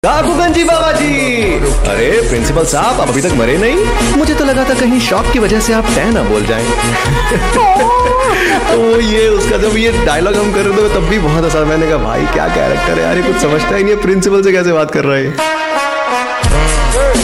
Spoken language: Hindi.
जी बाबा जी। अरे प्रिंसिपल साहब, आप अभी तक मरे नहीं? मुझे तो लगा था कहीं शॉक की वजह से आप तय ना बोल जाएं। तो ये उसका जब ये डायलॉग हम कर रहे थे तब भी बहुत हंसा। मैंने कहा भाई क्या कैरेक्टर है यार, ये कुछ समझता ही नहीं है, प्रिंसिपल से कैसे बात कर रहा है।